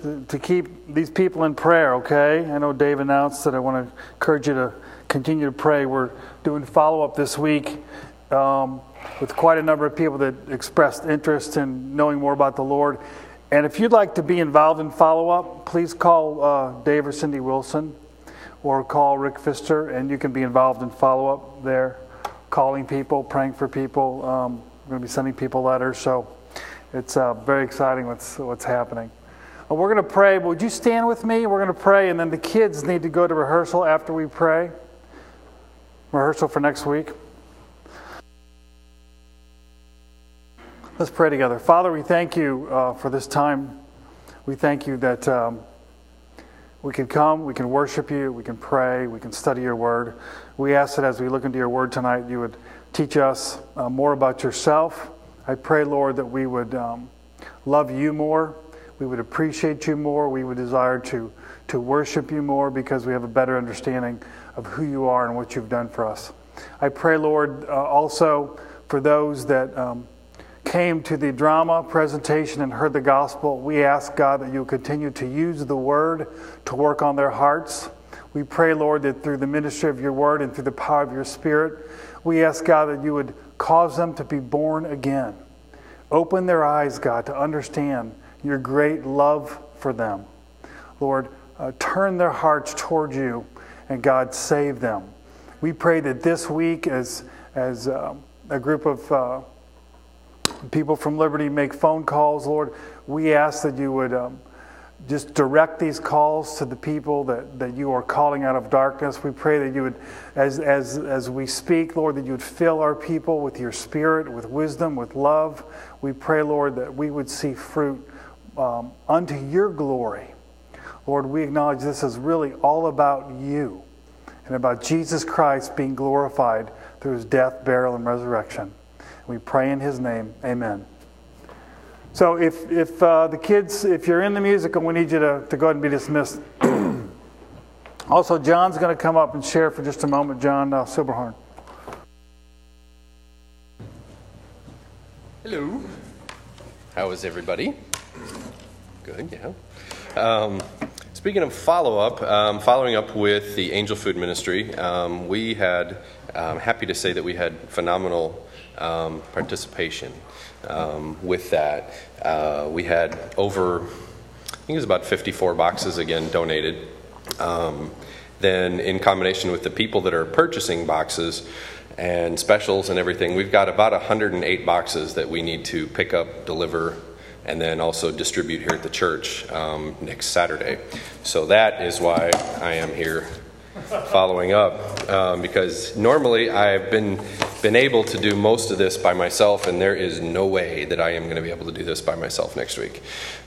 to keep these people in prayer, okay? I know Dave announced that. I want to encourage you to continue to pray. We're doing follow-up this week with quite a number of people that expressed interest in knowing more about the Lord. And if you'd like to be involved in follow-up, please call Dave or Cindy Wilson or call Rick Pfister, and you can be involved in follow-up there, calling people, praying for people. We're going to be sending people letters, so it's very exciting what's happening. We're going to pray. Would you stand with me? We're going to pray, and then the kids need to go to rehearsal after we pray. Rehearsal for next week. Let's pray together. Father, we thank you for this time. We thank you that we can come, we can worship you, we can pray, we can study your word. We ask that as we look into your word tonight, you would teach us more about yourself. I pray, Lord, that we would love you more, we would appreciate you more, we would desire to worship you more because we have a better understanding of who you are and what you've done for us. I pray, Lord, also for those that came to the drama presentation and heard the gospel, we ask, God, that you'll continue to use the word to work on their hearts. We pray, Lord, that through the ministry of your word and through the power of your spirit, we ask, God, that you would cause them to be born again. Open their eyes, God, to understand your great love for them. Lord, turn their hearts toward you, and God, save them. We pray that this week, as a group of people from Liberty make phone calls, Lord, we ask that you would just direct these calls to the people that you are calling out of darkness. We pray that you would, as we speak, Lord, that you would fill our people with your spirit, with wisdom, with love. We pray, Lord, that we would see fruit unto your glory. Lord, we acknowledge this is really all about you and about Jesus Christ being glorified through his death, burial, and resurrection. We pray in his name. Amen. So if the kids, if you're in the musical, we need you to go ahead and be dismissed. Also, John's going to come up and share for just a moment. John Silberhorn. Hello. How is everybody? Good, yeah. Speaking of follow-up, following up with the Angel Food Ministry, we had, happy to say that we had phenomenal participation with that. We had over, I think it was about 54 boxes again donated. Then in combination with the people that are purchasing boxes and specials and everything, we've got about 108 boxes that we need to pick up, deliver, and then also distribute here at the church next Saturday. So that is why I am here following up, because normally I've been able to do most of this by myself, and there is no way that I am going to be able to do this by myself next week.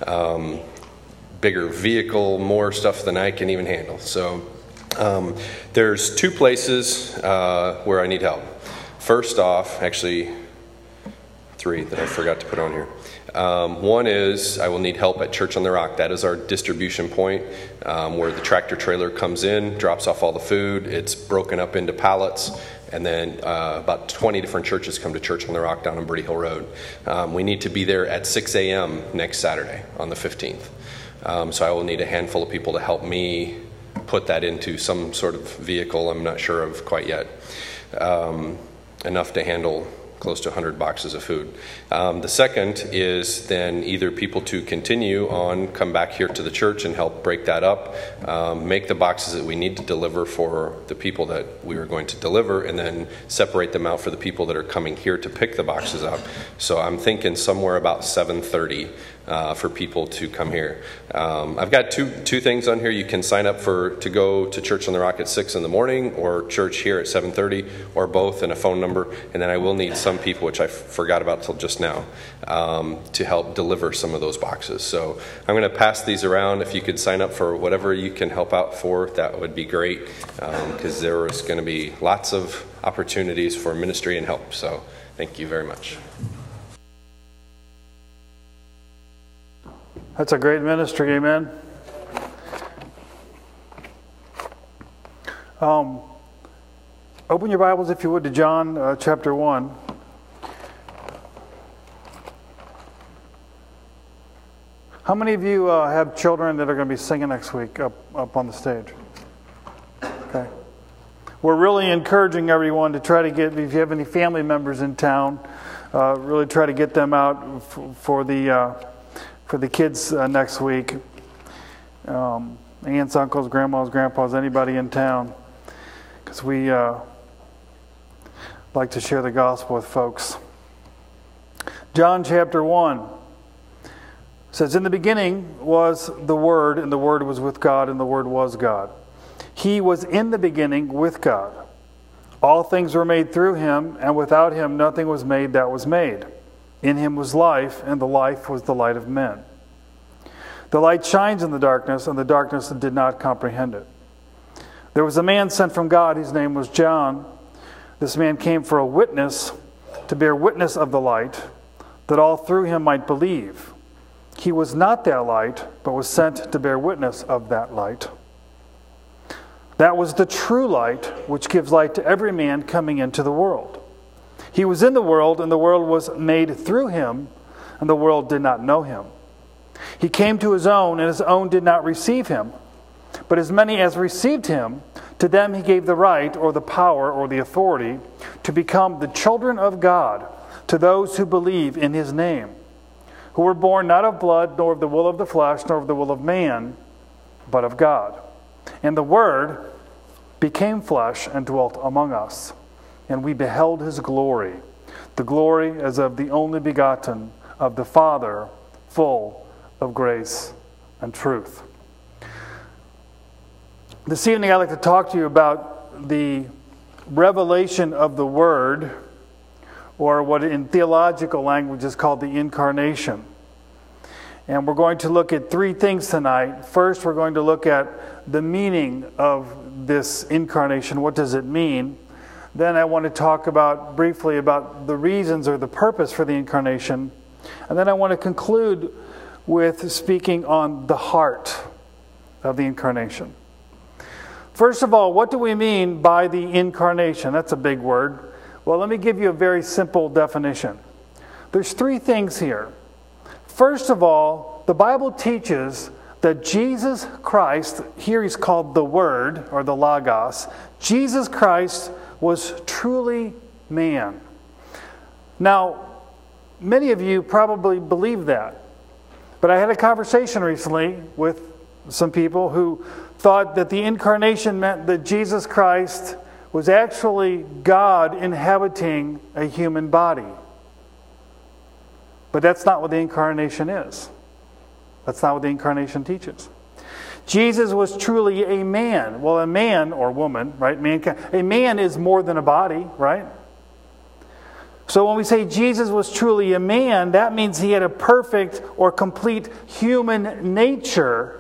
Bigger vehicle, more stuff than I can even handle. So there's two places where I need help. First off, actually three that I forgot to put on here. One is I will need help at Church on the Rock. That is our distribution point where the tractor trailer comes in, drops off all the food. It's broken up into pallets, and then about 20 different churches come to Church on the Rock down on Birdie Hill Road. We need to be there at 6 a.m. next Saturday on the 15th. So I will need a handful of people to help me put that into some sort of vehicle I'm not sure of quite yet. Enough to handle close to 100 boxes of food. The second is then either people to continue on, come back here to the church and help break that up, make the boxes that we need to deliver for the people that we are going to deliver, and then separate them out for the people that are coming here to pick the boxes up. So I'm thinking somewhere about 7:30 for people to come here. I've got two things on here. You can sign up to go to Church on the Rock at 6 in the morning, or church here at 7:30, or both, and a phone number. And then I will need some people, which I forgot about till just now, to help deliver some of those boxes. So I'm going to pass these around. If you could sign up for whatever you can help out for, that would be great, because there is going to be lots of opportunities for ministry and help. So thank you very much. That's a great ministry, amen. Open your Bibles, if you would, to John chapter 1. How many of you have children that are going to be singing next week up on the stage? Okay. We're really encouraging everyone to try to get, if you have any family members in town, really try to get them out for the kids next week. Aunts, uncles, grandmas, grandpas, anybody in town, because we like to share the gospel with folks. John chapter 1 says, "In the beginning was the Word, and the Word was with God, and the Word was God. He was in the beginning with God. All things were made through him, and without him nothing was made that was made. In him was life, and the life was the light of men. The light shines in the darkness, and the darkness did not comprehend it. There was a man sent from God, whose name was John. This man came for a witness, to bear witness of the light, that all through him might believe. He was not that light, but was sent to bear witness of that light. That was the true light, which gives light to every man coming into the world. He was in the world, and the world was made through him, and the world did not know him. He came to his own, and his own did not receive him. But as many as received him, to them he gave the right, or the power, or the authority, to become the children of God, to those who believe in his name, who were born not of blood, nor of the will of the flesh, nor of the will of man, but of God. And the Word became flesh and dwelt among us, and we beheld his glory, the glory as of the only begotten of the Father, full of grace and truth." This evening I'd like to talk to you about the revelation of the Word, or what in theological language is called the Incarnation. And we're going to look at three things tonight. First, we're going to look at the meaning of this incarnation. What does it mean? Then I want to talk briefly about the reasons or the purpose for the incarnation. And then I want to conclude with speaking on the heart of the incarnation. First of all, what do we mean by the incarnation? That's a big word. Well, let me give you a very simple definition. There's three things here. First of all, the Bible teaches that Jesus Christ, here he's called the Word, or the Logos, Jesus Christ was truly man. Now, many of you probably believe that. But I had a conversation recently with some people who thought that the incarnation meant that Jesus Christ was actually God inhabiting a human body. But that's not what the incarnation is. That's not what the incarnation teaches. Jesus was truly a man. Well, a man or woman, right? A man is more than a body, right? So when we say Jesus was truly a man, that means he had a perfect or complete human nature.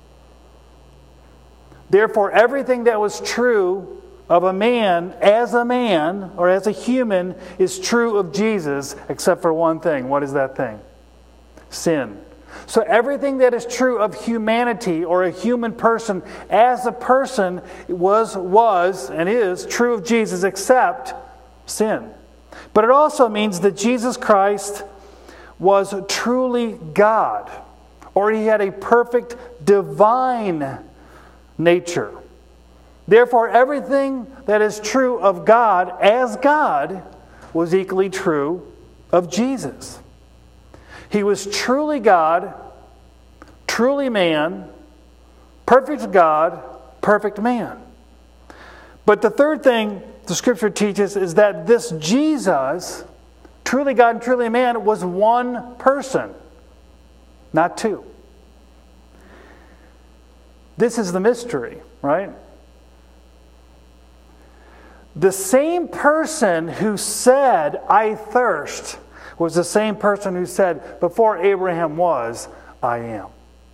Therefore, everything that was true of a man or as a human is true of Jesus, except for one thing. What is that thing? Sin. So everything that is true of humanity or a human person as a person was and is true of Jesus, except sin. But it also means that Jesus Christ was truly God, or he had a perfect divine nature. Therefore, everything that is true of God as God was equally true of Jesus. He was truly God, truly man, perfect God, perfect man. But the third thing the Scripture teaches is that this Jesus, truly God and truly man, was one person, not two. This is the mystery, right? The same person who said, "I thirst," was the same person who said, "Before Abraham was, I am."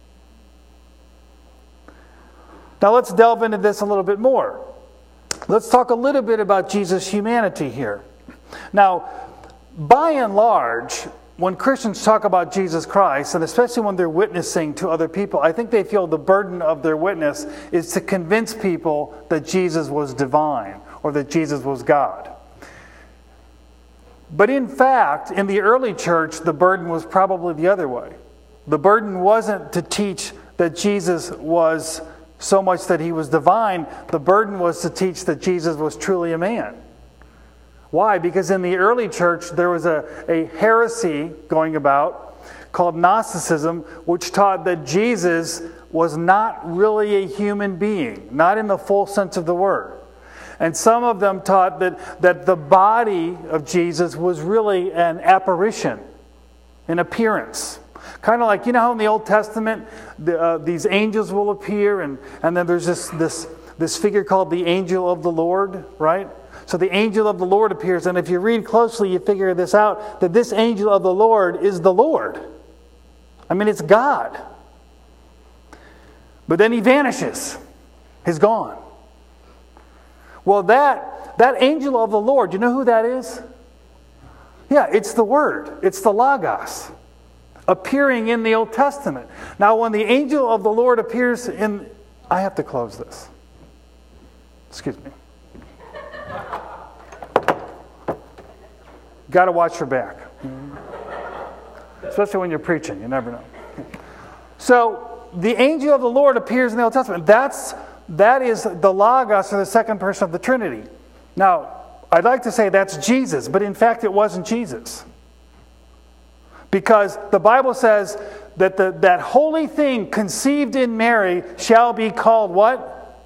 Now let's delve into this a little bit more. Let's talk a little bit about Jesus' humanity here. Now, by and large, when Christians talk about Jesus Christ, and especially when they're witnessing to other people, I think they feel the burden of their witness is to convince people that Jesus was divine or that Jesus was God. But in fact, in the early church, the burden was probably the other way. The burden wasn't to teach that Jesus was so much that he was divine. The burden was to teach that Jesus was truly a man. Why? Because in the early church there was a heresy going about called Gnosticism, which taught that Jesus was not really a human being, not in the full sense of the word. And some of them taught that the body of Jesus was really an apparition, an appearance. Kind of like, you know how in the Old Testament these angels will appear, and then there's this figure called the angel of the Lord, right? So the angel of the Lord appears, and if you read closely, you figure this out, that this angel of the Lord is the Lord. I mean, it's God. But then he vanishes. He's gone. Well, that angel of the Lord, you know who that is? Yeah, it's the Word. It's the Logos, appearing in the Old Testament. Now, when the angel of the Lord appears in... I have to close this. Excuse me. Got to watch your back. Especially when you're preaching. You never know. So, the angel of the Lord appears in the Old Testament. That is the Logos, or the second person of the Trinity. Now, I'd like to say that's Jesus, but in fact it wasn't Jesus. Because the Bible says that that holy thing conceived in Mary shall be called what?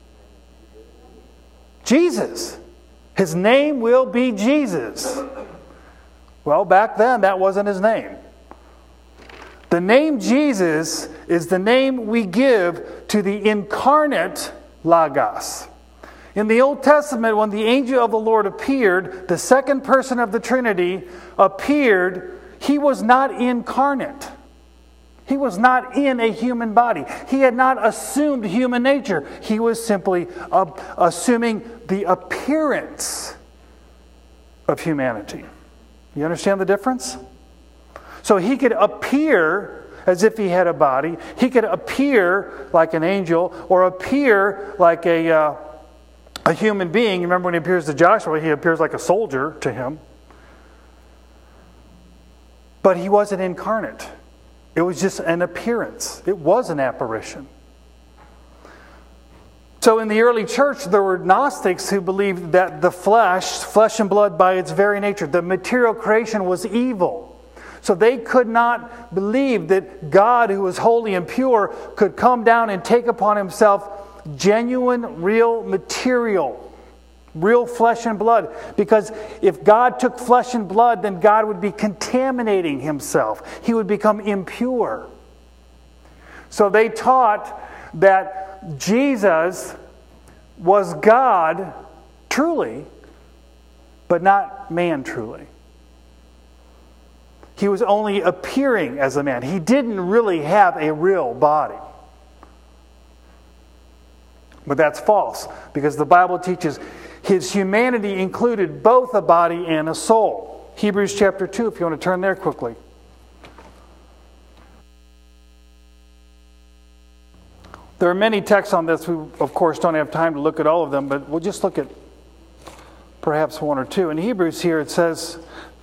Jesus. His name will be Jesus. Well, back then that wasn't his name. The name Jesus is the name we give to the incarnate Logos. In the Old Testament, when the angel of the Lord appeared, the second person of the Trinity appeared, he was not incarnate. He was not in a human body. He had not assumed human nature. He was simply assuming the appearance of humanity. You understand the difference? So he could appear as if he had a body. He could appear like an angel or appear like a human being. You remember when he appears to Joshua, he appears like a soldier to him. But he wasn't incarnate. It was just an appearance. It was an apparition. So in the early church, there were Gnostics who believed that the flesh and blood by its very nature, the material creation was evil. So they could not believe that God, who was holy and pure, could come down and take upon himself genuine, real material, real flesh and blood. Because if God took flesh and blood, then God would be contaminating himself. He would become impure. So they taught that Jesus was God truly, but not man truly. He was only appearing as a man. He didn't really have a real body. But that's false, because the Bible teaches his humanity included both a body and a soul. Hebrews chapter 2, if you want to turn there quickly. There are many texts on this. We, of course, don't have time to look at all of them, but we'll just look at perhaps one or two. In Hebrews here it says,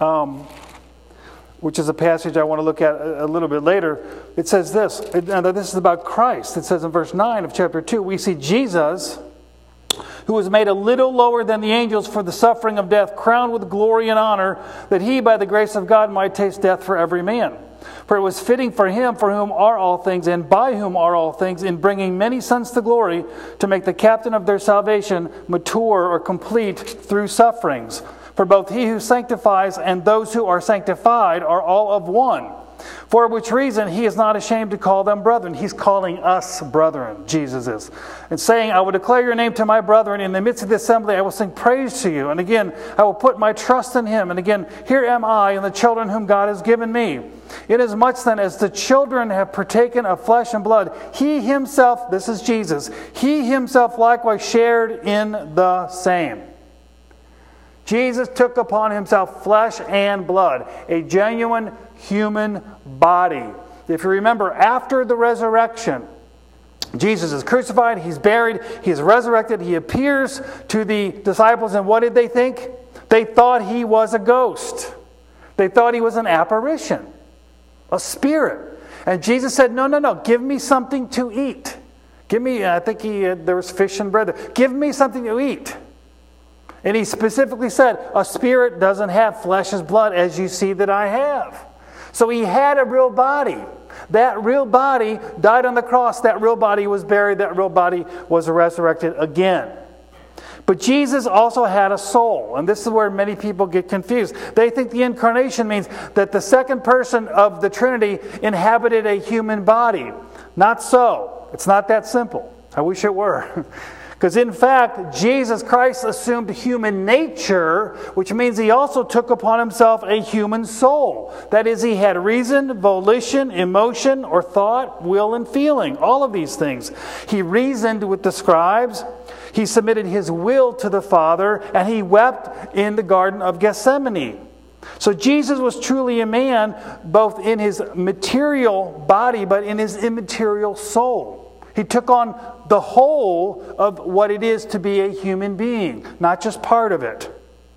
which is a passage I want to look at a little bit later, it says this, and this is about Christ. It says in verse 9 of chapter 2, we see Jesus, who was made a little lower than the angels for the suffering of death, crowned with glory and honor, that he, by the grace of God, might taste death for every man. For it was fitting for him, for whom are all things, and by whom are all things, in bringing many sons to glory, to make the captain of their salvation mature or complete through sufferings. For both he who sanctifies and those who are sanctified are all of one. For which reason he is not ashamed to call them brethren. He's calling us brethren, Jesus is. And saying, I will declare your name to my brethren. In the midst of the assembly I will sing praise to you. And again, I will put my trust in him. And again, here am I and the children whom God has given me. Inasmuch then as the children have partaken of flesh and blood, he himself, this is Jesus, he himself likewise shared in the same. Jesus took upon himself flesh and blood, a genuine human body. If you remember, after the resurrection, Jesus is crucified, he's buried, he is resurrected, he appears to the disciples, and what did they think? They thought he was a ghost. They thought he was an apparition, a spirit. And Jesus said, no, no, no, give me something to eat. Give me, I think there was fish and bread there. Give me something to eat. And he specifically said, a spirit doesn't have flesh as blood as you see that I have. So he had a real body. That real body died on the cross. That real body was buried. That real body was resurrected again. But Jesus also had a soul. And this is where many people get confused. They think the incarnation means that the second person of the Trinity inhabited a human body. Not so. It's not that simple. I wish it were. Because in fact, Jesus Christ assumed human nature, which means he also took upon himself a human soul. That is, he had reason, volition, emotion, or thought, will, and feeling. All of these things. He reasoned with the scribes. He submitted his will to the Father, and he wept in the Garden of Gethsemane. So Jesus was truly a man, both in his material body, but in his immaterial soul. He took on the whole of what it is to be a human being, not just part of it.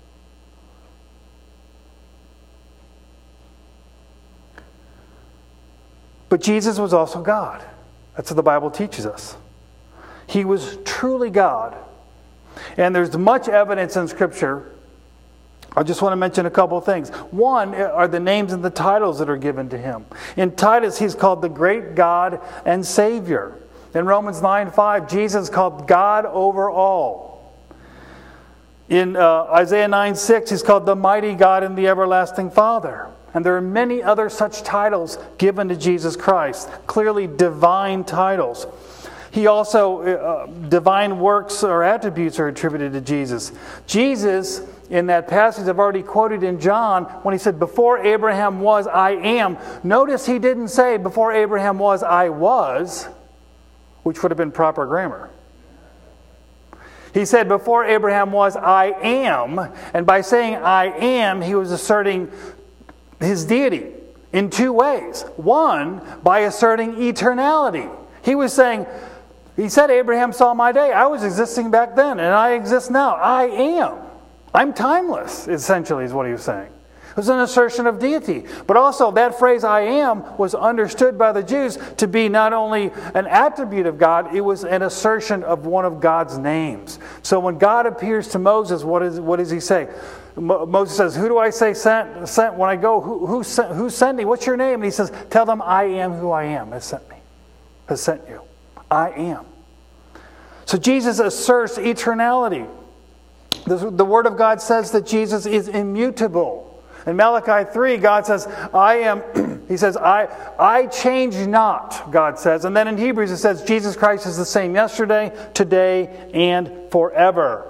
But Jesus was also God. That's what the Bible teaches us. He was truly God. And there's much evidence in Scripture. I just want to mention a couple of things. One are the names and the titles that are given to him. In Titus, he's called the great God and Savior. In Romans 9:5, Jesus is called God over all. In Isaiah 9:6, he's called the mighty God and the everlasting Father. And there are many other such titles given to Jesus Christ, clearly divine titles. He also, divine works or attributes are attributed to Jesus. Jesus, in that passage I've already quoted in John, when he said, before Abraham was, I am. Notice he didn't say, before Abraham was, I was, which would have been proper grammar. He said, before Abraham was, I am. And by saying I am, he was asserting his deity in two ways. One, by asserting eternality. He was saying, he said, Abraham saw my day. I was existing back then, and I exist now. I am. I'm timeless, essentially, is what he was saying. It was an assertion of deity. But also, that phrase, I am, was understood by the Jews to be not only an attribute of God, it was an assertion of one of God's names. So when God appears to Moses, what does he say? Moses says, who do I say sent when I go? Who's sending? What's your name? And he says, tell them I am who I am has sent me, has sent you. I am. So Jesus asserts eternality. The Word of God says that Jesus is immutable. In Malachi 3, God says, I am, he says, I change not, God says. And then in Hebrews it says, Jesus Christ is the same yesterday, today, and forever.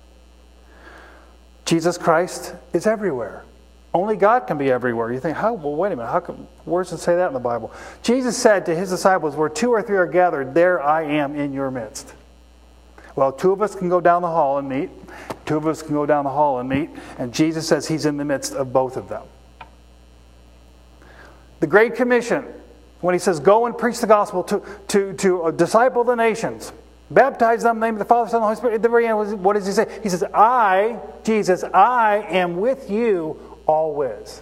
Jesus Christ is everywhere. Only God can be everywhere. You think, well, wait a minute, how come, where does it say that in the Bible? Jesus said to his disciples, where two or three are gathered, there I am in your midst. Well, two of us can go down the hall and meet. Two of us can go down the hall and meet. And Jesus says he's in the midst of both of them. The Great Commission, when he says, go and preach the gospel to disciple the nations, baptize them in the name of the Father, Son, and the Holy Spirit. At the very end, what does he say? He says, Jesus, I am with you always.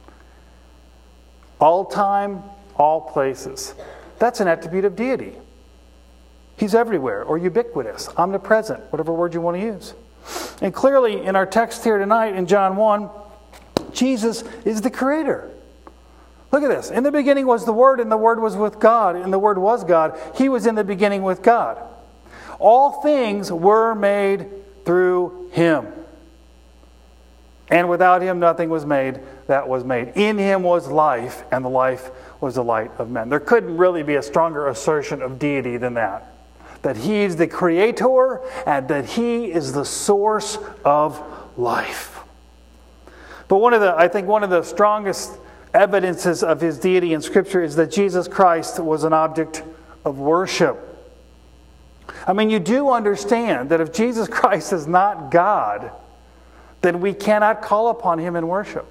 All time, all places. That's an attribute of deity. He's everywhere, or ubiquitous, omnipresent, whatever word you want to use. And clearly, in our text here tonight, in John 1, Jesus is the Creator. Look at this. In the beginning was the Word, and the Word was with God, and the Word was God. He was in the beginning with God. All things were made through Him. And without Him, nothing was made that was made. In Him was life, and the life was the light of men. There couldn't really be a stronger assertion of deity than that. That He is the Creator and that He is the source of life. But I think one of the strongest evidences of His deity in Scripture is that Jesus Christ was an object of worship. I mean, you do understand that if Jesus Christ is not God, then we cannot call upon Him in worship.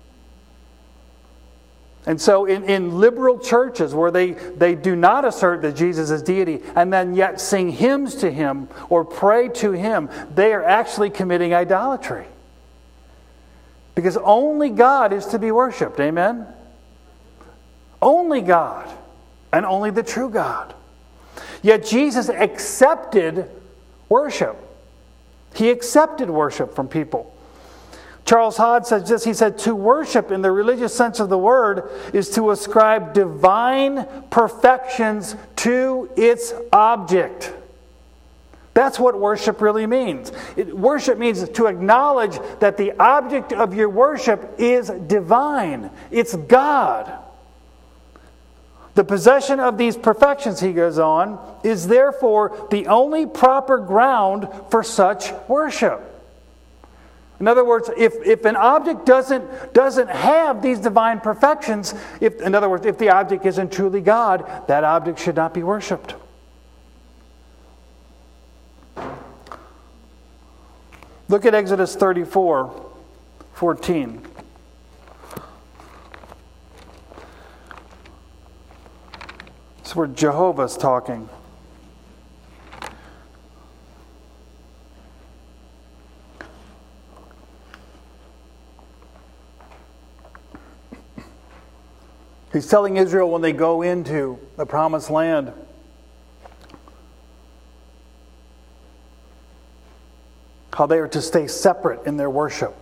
And so in liberal churches where they do not assert that Jesus is deity and then yet sing hymns to Him or pray to Him, they are actually committing idolatry. Because only God is to be worshipped. Amen? Only God, and only the true God. Yet Jesus accepted worship. He accepted worship from people. Charles Hodge says this. He said, to worship in the religious sense of the word is to ascribe divine perfections to its object. That's what worship really means. Worship means to acknowledge that the object of your worship is divine. It's God. The possession of these perfections, he goes on, is therefore the only proper ground for such worship. In other words, if an object doesn't have these divine perfections, in other words, if the object isn't truly God, that object should not be worshipped. Look at Exodus 34:14. This is where Jehovah's talking. He's telling Israel when they go into the promised land, how they are to stay separate in their worship.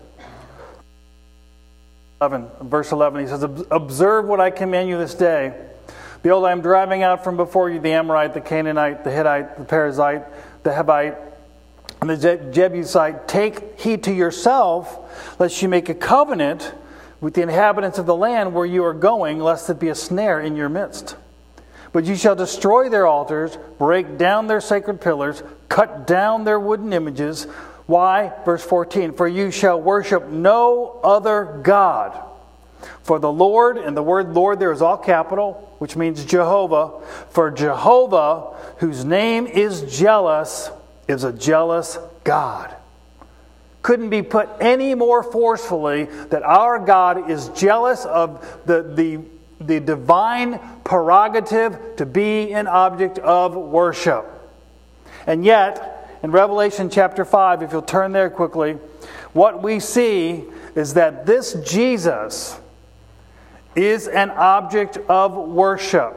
Verse 11, he says, observe what I command you this day. Behold, I am driving out from before you the Amorite, the Canaanite, the Hittite, the Perizzite, the Hivite, and the Jebusite. Take heed to yourself, lest you make a covenant with the inhabitants of the land where you are going, lest it be a snare in your midst. But you shall destroy their altars, break down their sacred pillars, cut down their wooden images. Why? Verse 14, for you shall worship no other God. For the Lord, and the word Lord there is all capital, which means Jehovah. For Jehovah, whose name is jealous, is a jealous God. Couldn't be put any more forcefully that our God is jealous of the divine prerogative to be an object of worship. And yet, in Revelation chapter 5, if you'll turn there quickly, what we see is that this Jesus is an object of worship.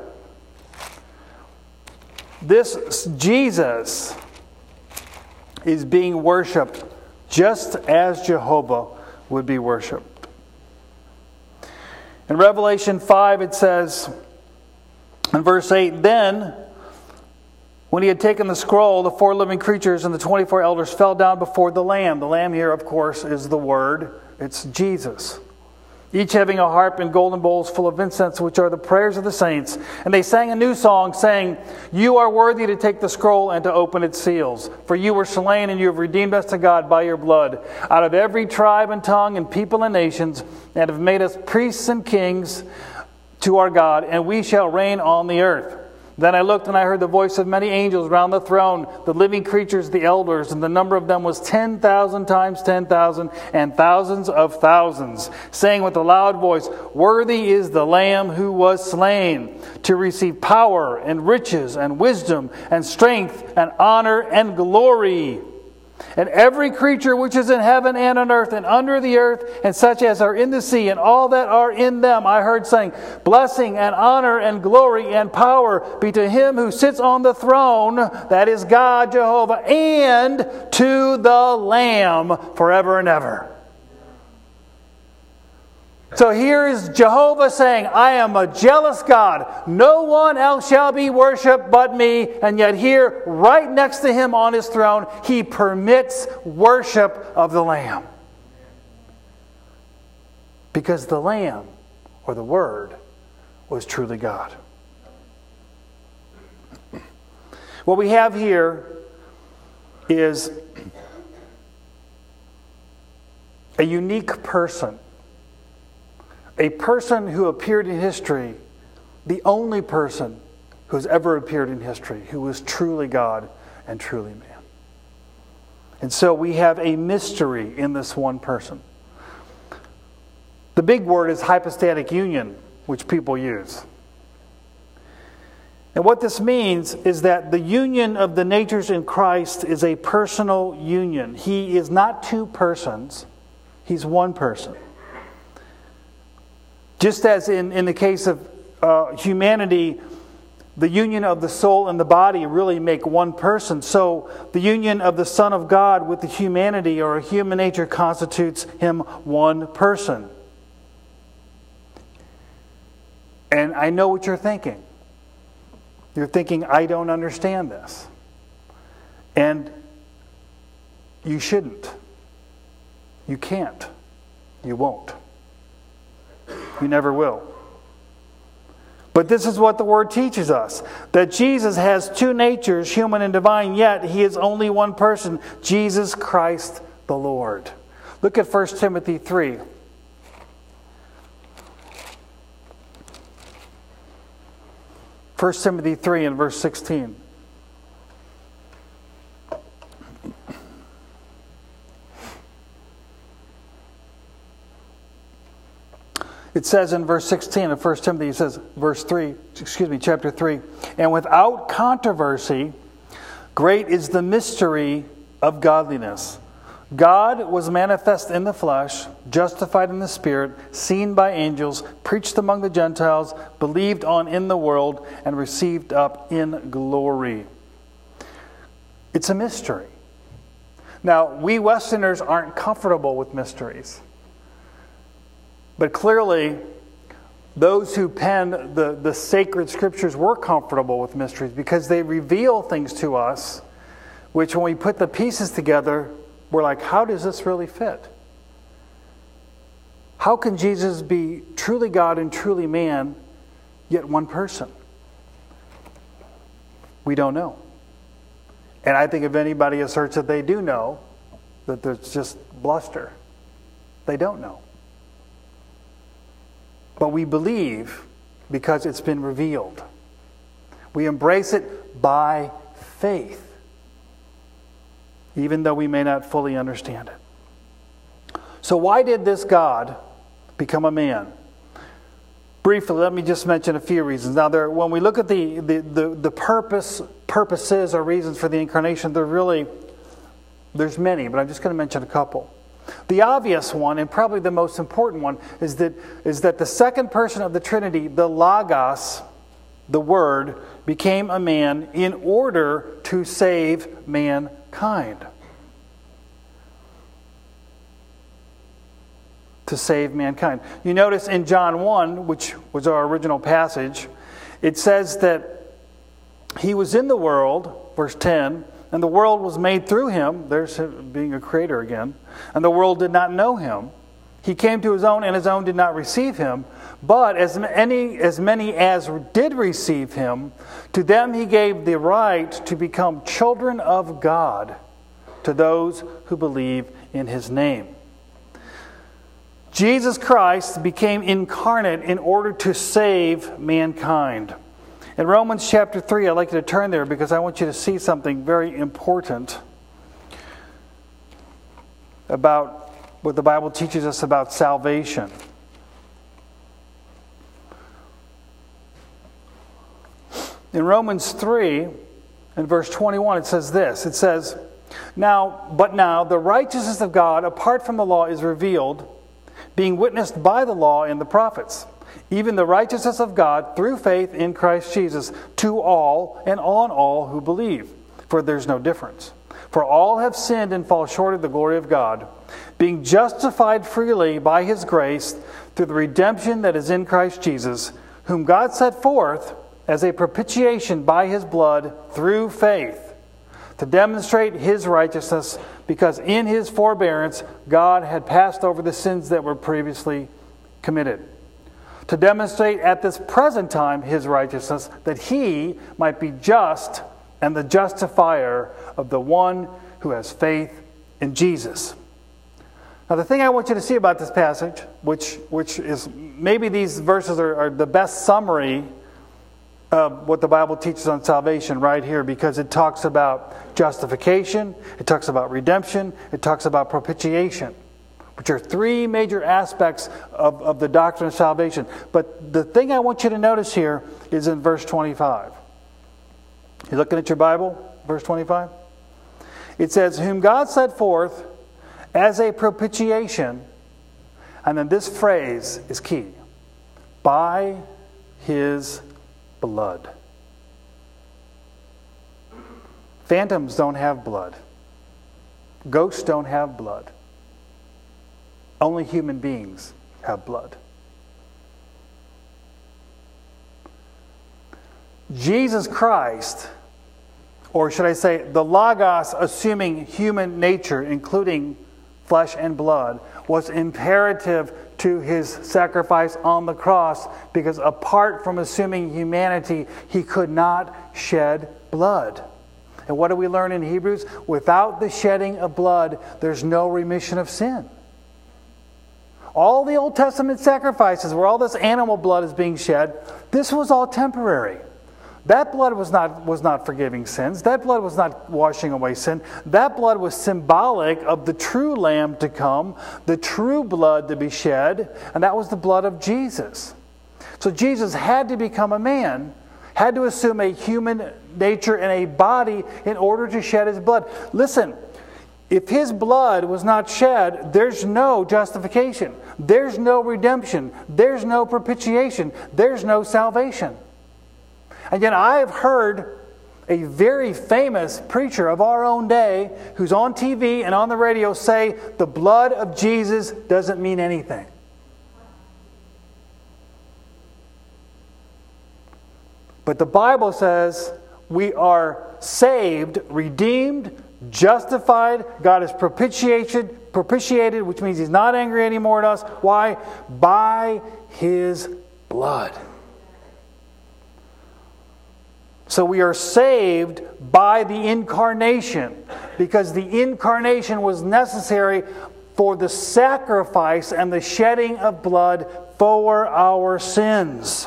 This Jesus is being worshipped just as Jehovah would be worshipped. In Revelation 5 it says, in verse 8, then when he had taken the scroll, the 4 living creatures and the 24 elders fell down before the Lamb. The Lamb here, of course, is the Word. It's Jesus. Each having a harp and golden bowls full of incense, which are the prayers of the saints. And they sang a new song, saying, you are worthy to take the scroll and to open its seals. For you were slain, and you have redeemed us to God by your blood, out of every tribe and tongue and people and nations, and have made us priests and kings to our God, and we shall reign on the earth. Then I looked, and I heard the voice of many angels round the throne, the living creatures, the elders, and the number of them was 10,000 times 10,000, and thousands of thousands, saying with a loud voice, worthy is the Lamb who was slain, to receive power and riches and wisdom and strength and honor and glory. And every creature which is in heaven and on earth and under the earth, and such as are in the sea, and all that are in them, I heard saying, blessing and honor and glory and power be to him who sits on the throne, that is God, Jehovah, and to the Lamb forever and ever. So here is Jehovah saying, I am a jealous God. No one else shall be worshipped but me. And yet here, right next to him on his throne, he permits worship of the Lamb. Because the Lamb, or the Word, was truly God. What we have here is a unique person. A person who appeared in history, the only person who has ever appeared in history, who was truly God and truly man. And so we have a mystery in this one person. The big word is hypostatic union, which people use. And what this means is that the union of the natures in Christ is a personal union. He is not two persons, he's one person. Just as in the case of humanity, the union of the soul and the body really make one person. So the union of the Son of God with the humanity or human nature constitutes him one person. And I know what you're thinking. You're thinking, I don't understand this. And you shouldn't. You can't. You won't. You never will. But this is what the Word teaches us. That Jesus has two natures, human and divine, yet He is only one person, Jesus Christ the Lord. Look at 1 Timothy 3. 1 Timothy 3 and verse 16. It says in verse 16 of 1 Timothy, it says, chapter 3, and without controversy, great is the mystery of godliness. God was manifest in the flesh, justified in the Spirit, seen by angels, preached among the Gentiles, believed on in the world, and received up in glory. It's a mystery. Now, we Westerners aren't comfortable with mysteries. But clearly, those who penned the sacred scriptures were comfortable with mysteries because they reveal things to us, which when we put the pieces together, we're like, how does this really fit? How can Jesus be truly God and truly man, yet one person? We don't know. And I think if anybody asserts that they do know, that there's just bluster. They don't know. But we believe because it's been revealed. We embrace it by faith, even though we may not fully understand it. So why did this God become a man? Briefly, let me just mention a few reasons. Now, when we look at the purposes or reasons for the incarnation, there's many, but I'm just going to mention a couple. The obvious one, and probably the most important one, is that the second person of the Trinity, the Logos, the Word, became a man in order to save mankind. To save mankind. You notice in John 1, which was our original passage, it says that He was in the world, verse 10, and the world was made through Him. There's being a creator again. And the world did not know Him. He came to His own, and His own did not receive Him. But as many as did receive Him, to them He gave the right to become children of God, to those who believe in His name. Jesus Christ became incarnate in order to save mankind. In Romans chapter 3, I'd like you to turn there because I want you to see something very important about what the Bible teaches us about salvation. In Romans 3, in verse 21, it says this. It says, now the righteousness of God apart from the law is revealed, being witnessed by the law and the prophets, even the righteousness of God through faith in Christ Jesus to all and on all who believe. For there's no difference. For all have sinned and fall short of the glory of God, being justified freely by His grace through the redemption that is in Christ Jesus, whom God set forth as a propitiation by His blood through faith, to demonstrate His righteousness, because in His forbearance God had passed over the sins that were previously committed, to demonstrate at this present time His righteousness, that He might be just and the justifier of the one who has faith in Jesus. Now, the thing I want you to see about this passage, which is maybe these verses are the best summary of what the Bible teaches on salvation right here, because it talks about justification, it talks about redemption, it talks about propitiation, which are three major aspects of the doctrine of salvation. But the thing I want you to notice here is in verse 25. You looking at your Bible? Verse 25? It says, whom God set forth as a propitiation, and then this phrase is key, by his blood. Phantoms don't have blood. Ghosts don't have blood. Only human beings have blood. Jesus Christ, or should I say the Logos assuming human nature, including flesh and blood, was imperative to his sacrifice on the cross, because apart from assuming humanity, he could not shed blood. And what do we learn in Hebrews? Without the shedding of blood, there's no remission of sin. All the Old Testament sacrifices where all this animal blood is being shed, this was all temporary. That blood was not forgiving sins. That blood was not washing away sin. That blood was symbolic of the true Lamb to come, the true blood to be shed, and that was the blood of Jesus. So Jesus had to become a man, had to assume a human nature and a body in order to shed his blood. Listen, if his blood was not shed, there's no justification. There's no redemption. There's no propitiation. There's no salvation. Again, I have heard a very famous preacher of our own day who's on TV and on the radio say the blood of Jesus doesn't mean anything. But the Bible says we are saved, redeemed, justified. God is propitiated, which means He's not angry anymore at us. Why? By His blood. So we are saved by the incarnation, because the incarnation was necessary for the sacrifice and the shedding of blood for our sins.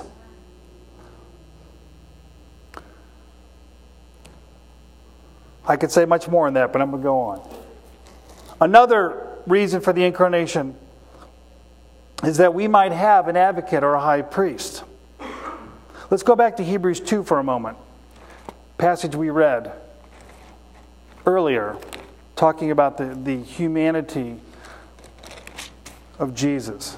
I could say much more on that, but I'm going to go on. Another reason for the incarnation is that we might have an advocate or a high priest. Let's go back to Hebrews 2 for a moment. Passage we read earlier, talking about the humanity of Jesus.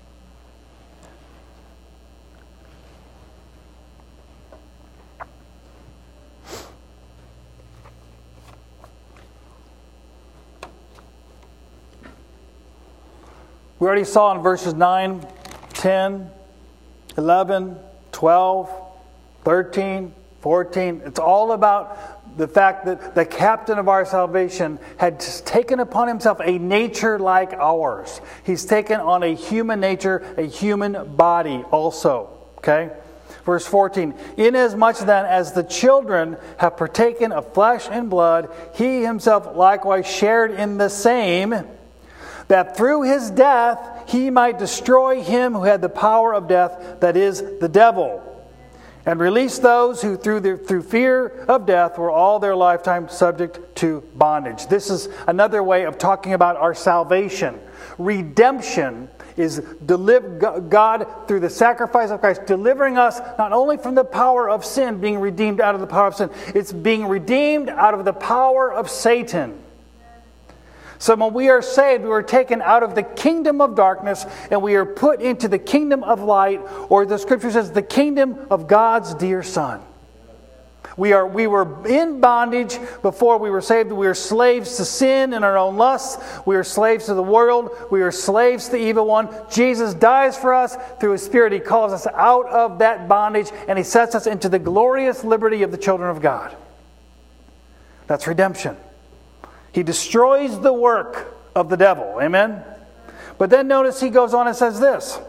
We already saw in verses 9, 10, 11, 12, 13, 14. It's all about the fact that the captain of our salvation had taken upon himself a nature like ours. He's taken on a human nature, a human body also. Okay? Verse 14. Inasmuch then as the children have partaken of flesh and blood, he himself likewise shared in the same, that through his death he might destroy him who had the power of death, that is, the devil, and release those who through fear of death were all their lifetime subject to bondage. This is another way of talking about our salvation. Redemption is God, through the sacrifice of Christ, delivering us not only from the power of sin, being redeemed out of the power of sin, it's being redeemed out of the power of Satan. So when we are saved, we are taken out of the kingdom of darkness and we are put into the kingdom of light, or the scripture says the kingdom of God's dear Son. We were in bondage before we were saved. We are slaves to sin and our own lusts. We are slaves to the world. We are slaves to the evil one. Jesus dies for us. Through His Spirit, He calls us out of that bondage and He sets us into the glorious liberty of the children of God. That's redemption. He destroys the work of the devil. Amen? But then notice He goes on and says this.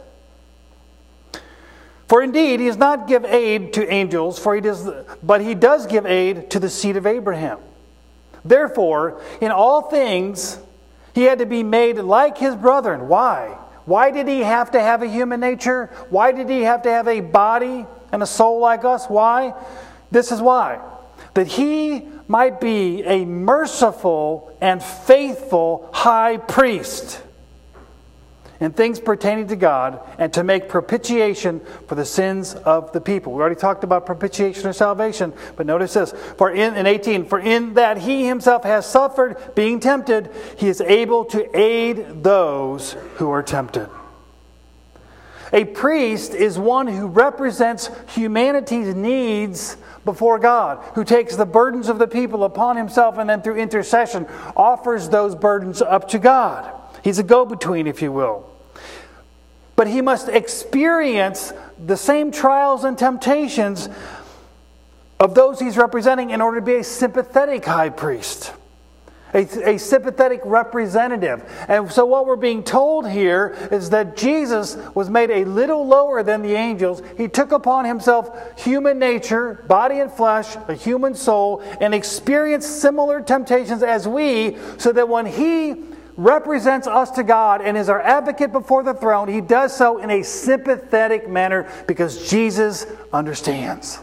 For indeed, He does not give aid to angels, but He does give aid to the seed of Abraham. Therefore, in all things, He had to be made like His brethren. Why? Why did He have to have a human nature? Why did He have to have a body and a soul like us? Why? This is why. That He might be a merciful and faithful high priest in things pertaining to God, and to make propitiation for the sins of the people. We already talked about propitiation or salvation, but notice this. For in 18, for in that He Himself has suffered being tempted, He is able to aid those who are tempted. A priest is one who represents humanity's needs before God, who takes the burdens of the people upon himself and then through intercession offers those burdens up to God. He's a go-between, if you will. But he must experience the same trials and temptations of those he's representing in order to be a sympathetic high priest. A sympathetic representative. And so what we're being told here is that Jesus was made a little lower than the angels. He took upon himself human nature, body and flesh, a human soul, and experienced similar temptations as we, so that when he represents us to God and is our advocate before the throne, he does so in a sympathetic manner because Jesus understands.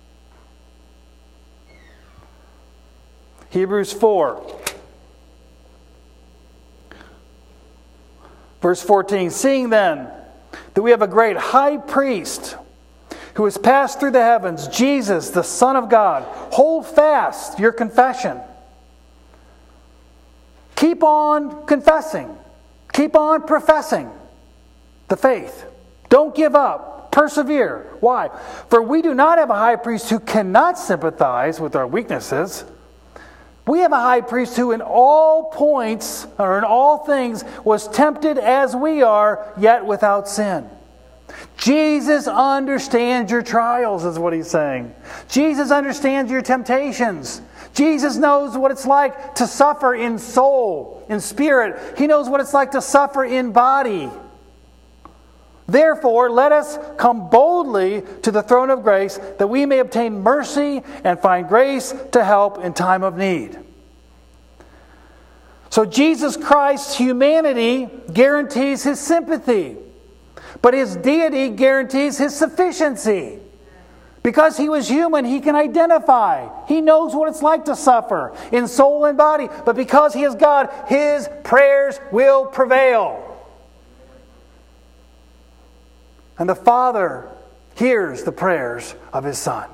Hebrews 4. Verse 14, seeing then that we have a great high priest who has passed through the heavens, Jesus, the Son of God, hold fast your confession. Keep on confessing. Keep on professing the faith. Don't give up. Persevere. Why? For we do not have a high priest who cannot sympathize with our weaknesses. We have a high priest who in all points, or in all things, was tempted as we are, yet without sin. Jesus understands your trials, is what he's saying. Jesus understands your temptations. Jesus knows what it's like to suffer in soul, in spirit. He knows what it's like to suffer in body. Therefore, let us come boldly to the throne of grace that we may obtain mercy and find grace to help in time of need. So Jesus Christ's humanity guarantees his sympathy, but his deity guarantees his sufficiency. Because he was human, he can identify. He knows what it's like to suffer in soul and body. But because he is God, his prayers will prevail. And the Father hears the prayers of his Son.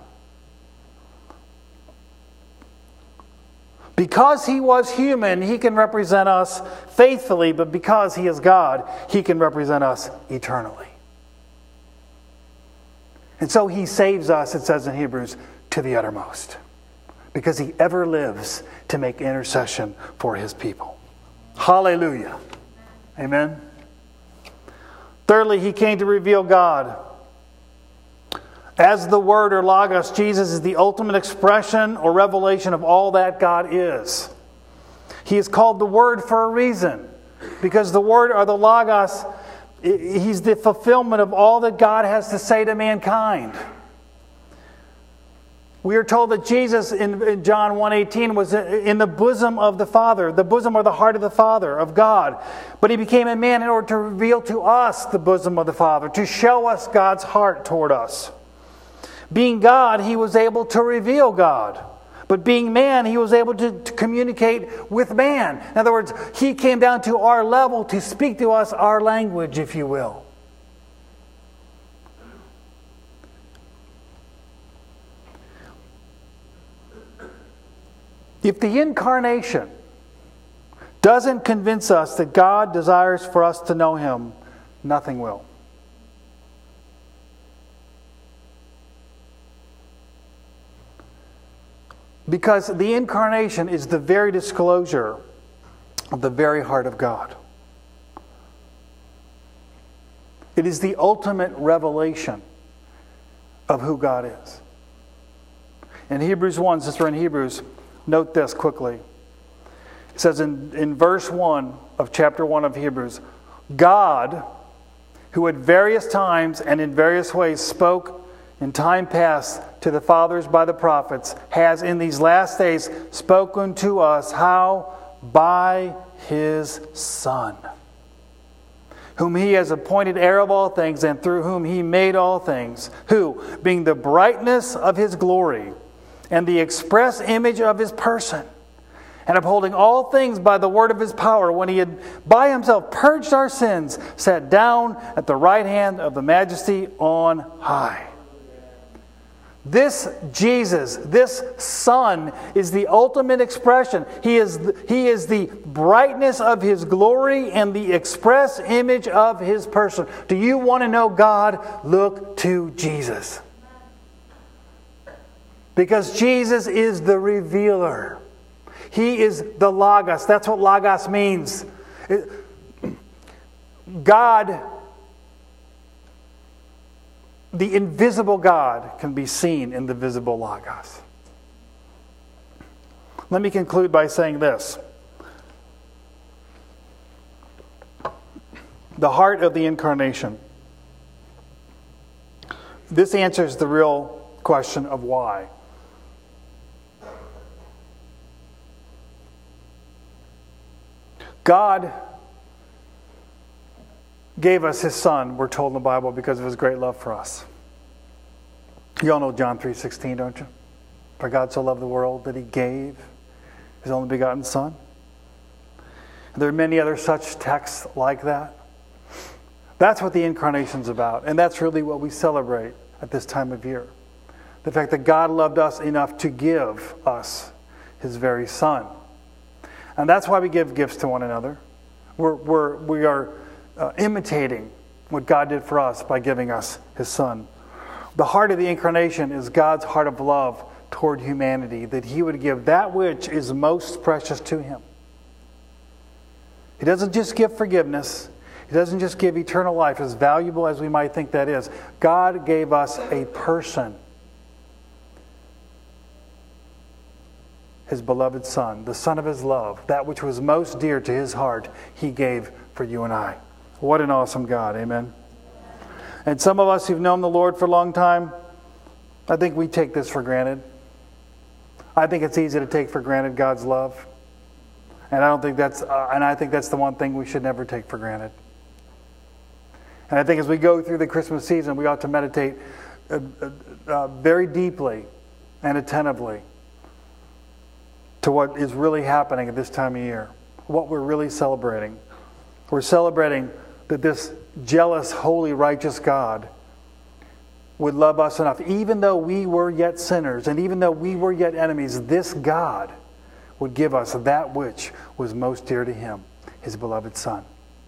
Because he was human, he can represent us faithfully, but because he is God, he can represent us eternally. And so he saves us, it says in Hebrews, to the uttermost. Because he ever lives to make intercession for his people. Hallelujah. Amen. Thirdly, he came to reveal God. As the Word or Logos, Jesus is the ultimate expression or revelation of all that God is. He is called the Word for a reason. Because the Word or the Logos, he's the fulfillment of all that God has to say to mankind. We are told that Jesus in John 1:18 was in the bosom of the Father, the bosom or the heart of the Father, of God. But he became a man in order to reveal to us the bosom of the Father, to show us God's heart toward us. Being God, he was able to reveal God. But being man, he was able to communicate with man. In other words, he came down to our level to speak to us our language, if you will. If the incarnation doesn't convince us that God desires for us to know him, nothing will. Because the incarnation is the very disclosure of the very heart of God. It is the ultimate revelation of who God is. In Hebrews 1, since we're in Hebrews, note this quickly. It says in verse 1 of chapter 1 of Hebrews, God, who at various times and in various ways spoke in time past to the fathers by the prophets, has in these last days spoken to us, how? By his Son, whom he has appointed heir of all things, and through whom he made all things, who, being the brightness of his glory, and the express image of his person, and upholding all things by the word of his power, when he had by himself purged our sins, sat down at the right hand of the Majesty on high. This Jesus, this Son, is the ultimate expression. He is the brightness of His glory and the express image of His person. Do you want to know God? Look to Jesus. Because Jesus is the revealer. He is the Logos. That's what Logos means. God, the invisible God, can be seen in the visible Logos. Let me conclude by saying this. The heart of the incarnation. This answers the real question of why. God gave us His Son, we're told in the Bible, because of His great love for us. You all know John 3:16, don't you? For God so loved the world that He gave His only begotten Son. And there are many other such texts like that. That's what the incarnation's about. And that's really what we celebrate at this time of year. The fact that God loved us enough to give us His very Son. And that's why we give gifts to one another. We are imitating what God did for us by giving us His Son. The heart of the incarnation is God's heart of love toward humanity, that He would give that which is most precious to Him. He doesn't just give forgiveness. He doesn't just give eternal life, as valuable as we might think that is. God gave us a person. His beloved Son, the Son of His love, that which was most dear to His heart, He gave for you and I. What an awesome God, amen? And some of us who've known the Lord for a long time, I think we take this for granted. I think it's easy to take for granted God's love. And I think that's the one thing we should never take for granted. And I think as we go through the Christmas season, we ought to meditate very deeply and attentively to what is really happening at this time of year, what we're really celebrating. We're celebrating that this jealous, holy, righteous God would love us enough. Even though we were yet sinners, and even though we were yet enemies, this God would give us that which was most dear to Him, His beloved Son.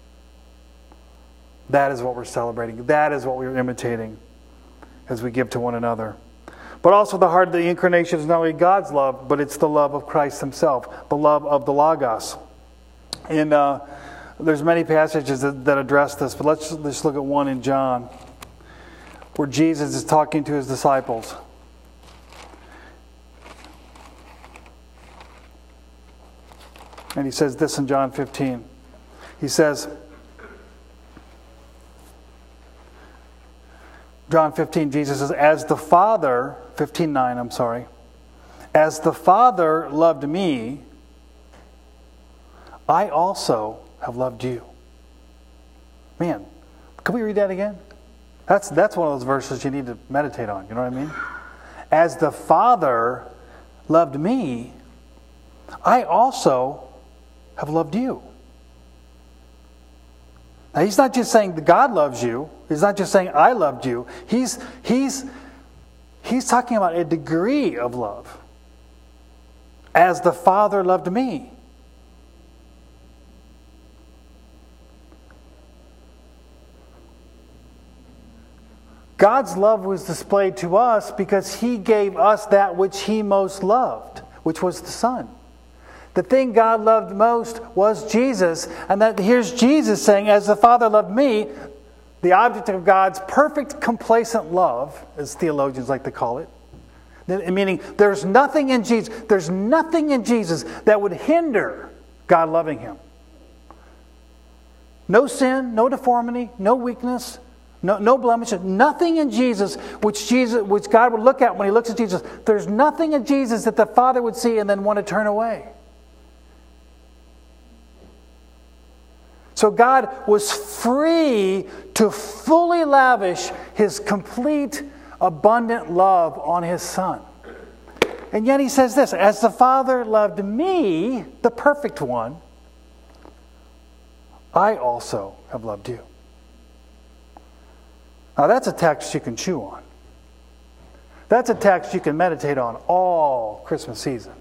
That is what we're celebrating. That is what we're imitating as we give to one another. But also the heart of the incarnation is not only God's love, but it's the love of Christ Himself, the love of the Logos. And there's many passages that address this, but let's look at one in John, where Jesus is talking to His disciples. And He says this in John 15. He says, John 15, Jesus says, as the Father, 15:9, as the Father loved me, I also have loved you. Man, can we read that again? That's one of those verses you need to meditate on, you know what I mean? As the Father loved me, I also have loved you. Now, He's not just saying that God loves you. He's not just saying I loved you. He's talking about a degree of love. As the Father loved me. God's love was displayed to us because He gave us that which He most loved, which was the Son. The thing God loved most was Jesus. And that here's Jesus saying, as the Father loved me, the object of God's perfect complacent love, as theologians like to call it. Meaning there's nothing in Jesus that would hinder God loving Him. No sin, no deformity, no weakness, no blemish, nothing in Jesus which God would look at when He looks at Jesus. There's nothing in Jesus that the Father would see and then want to turn away. So God was free to fully lavish His complete, abundant love on His Son. And yet He says this, as the Father loved me, the perfect one, I also have loved you. Now that's a text you can chew on. That's a text you can meditate on all Christmas season.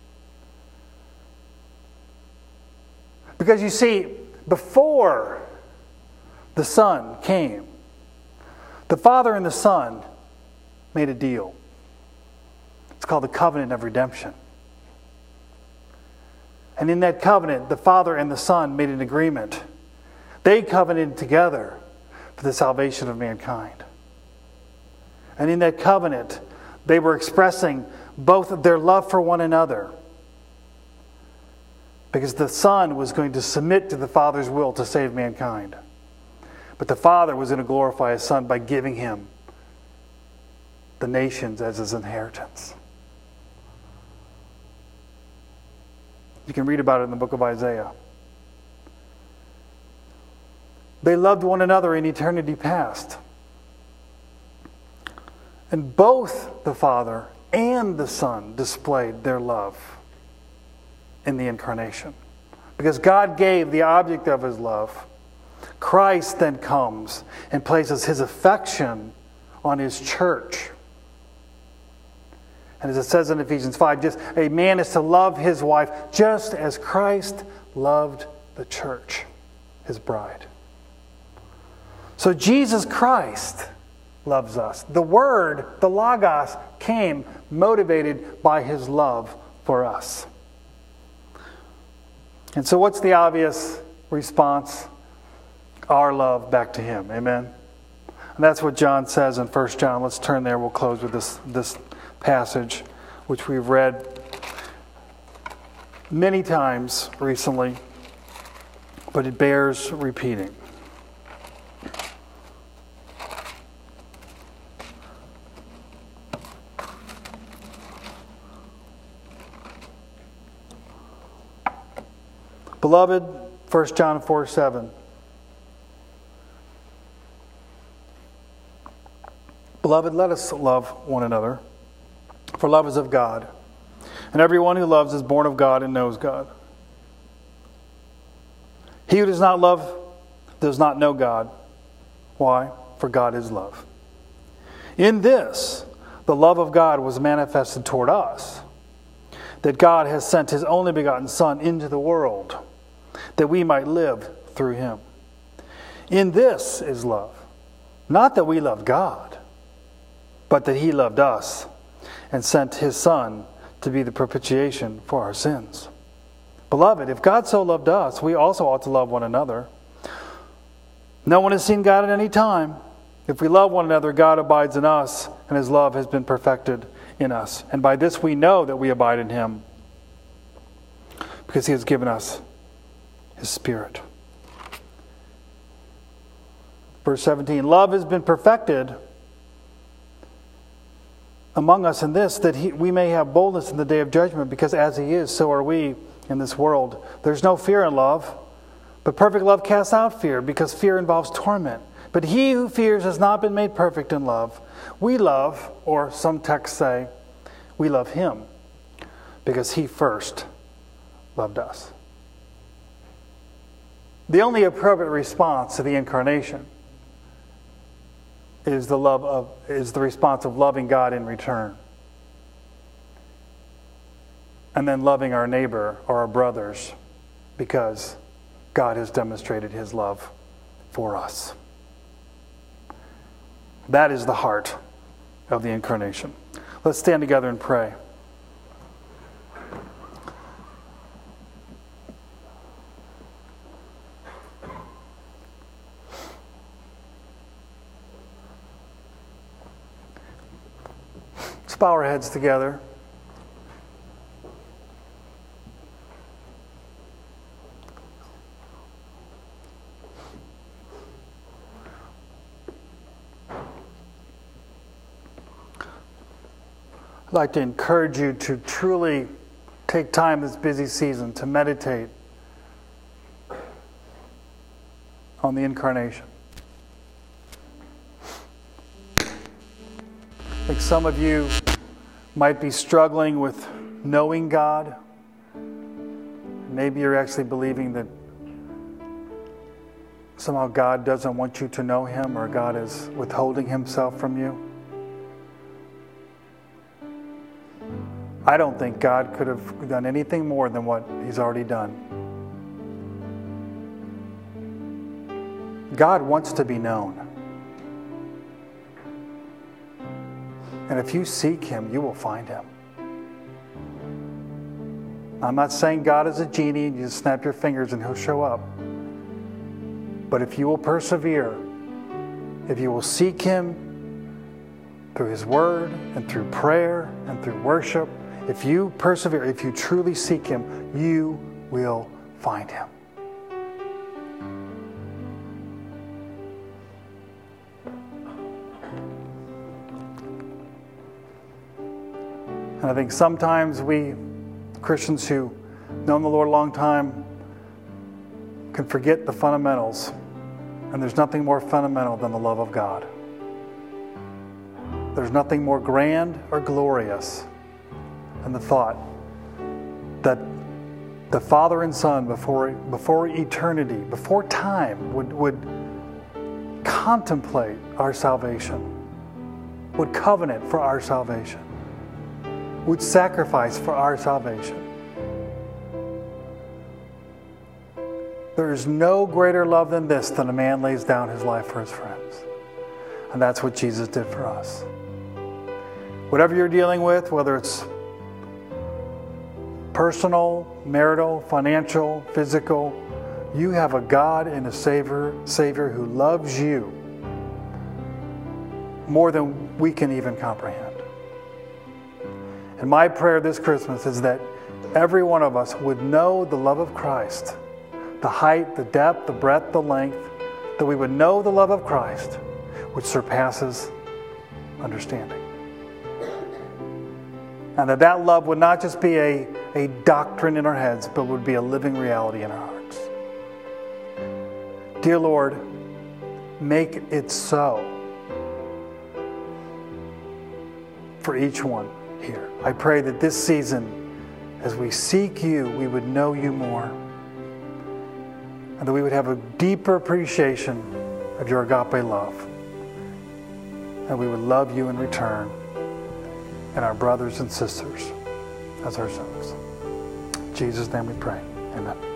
Because you see, before the Son came, the Father and the Son made a deal. It's called the covenant of redemption. And in that covenant, the Father and the Son made an agreement. They covenanted together for the salvation of mankind. And in that covenant, they were expressing both their love for one another, because the Son was going to submit to the Father's will to save mankind. But the Father was going to glorify His Son by giving Him the nations as His inheritance. You can read about it in the book of Isaiah. They loved one another in eternity past. And both the Father and the Son displayed their love in the incarnation. Because God gave the object of His love. Christ then comes and places His affection on His church. And as it says in Ephesians 5, just a man is to love his wife just as Christ loved the church, His bride. So Jesus Christ loves us. The Word, the Logos, came motivated by His love for us. And so what's the obvious response? Our love back to Him. Amen? And that's what John says in 1 John. Let's turn there. We'll close with this passage, which we've read many times recently, but it bears repeating. Beloved, 1 John 4:7. Beloved, let us love one another, for love is of God. And everyone who loves is born of God and knows God. He who does not love does not know God. Why? For God is love. In this, the love of God was manifested toward us, that God has sent His only begotten Son into the world, that we might live through Him. In this is love. Not that we love God, but that He loved us and sent His Son to be the propitiation for our sins. Beloved, if God so loved us, we also ought to love one another. No one has seen God at any time. If we love one another, God abides in us, and His love has been perfected in us. And by this we know that we abide in Him, because He has given us His Spirit. Verse 17, love has been perfected among us in this, that we may have boldness in the day of judgment, because as He is, so are we in this world. There's no fear in love, but perfect love casts out fear, because fear involves torment. But he who fears has not been made perfect in love. We love, or some texts say, we love Him, because He first loved us. The only appropriate response to the incarnation is the response of loving God in return, and then loving our neighbor or our brothers, because God has demonstrated His love for us. That is the heart of the incarnation. Let's stand together and pray. Let's bow our heads together. I'd like to encourage you to truly take time this busy season to meditate on the incarnation. I think some of you might be struggling with knowing God. Maybe you're actually believing that somehow God doesn't want you to know Him, or God is withholding Himself from you. I don't think God could have done anything more than what He's already done. God wants to be known. And if you seek Him, you will find Him. I'm not saying God is a genie and you just snap your fingers and He'll show up. But if you will persevere, if you will seek Him through His Word and through prayer and through worship, if you persevere, if you truly seek Him, you will find Him. And I think sometimes we Christians who known the Lord a long time can forget the fundamentals. And there's nothing more fundamental than the love of God. There's nothing more grand or glorious than the thought that the Father and Son before eternity, before time, would contemplate our salvation, would covenant for our salvation, would sacrifice for our salvation. There is no greater love than this, than a man lays down his life for his friends. And that's what Jesus did for us. Whatever you're dealing with, whether it's personal, marital, financial, physical, you have a God and a Savior who loves you more than we can even comprehend. And my prayer this Christmas is that every one of us would know the love of Christ, the height, the depth, the breadth, the length, that we would know the love of Christ, which surpasses understanding. And that love would not just be a doctrine in our heads, but would be a living reality in our hearts. Dear Lord, make it so for each one here. I pray that this season, as we seek you, we would know you more, and that we would have a deeper appreciation of your agape love, and we would love you in return, and our brothers and sisters as ourselves. In Jesus' name we pray. Amen.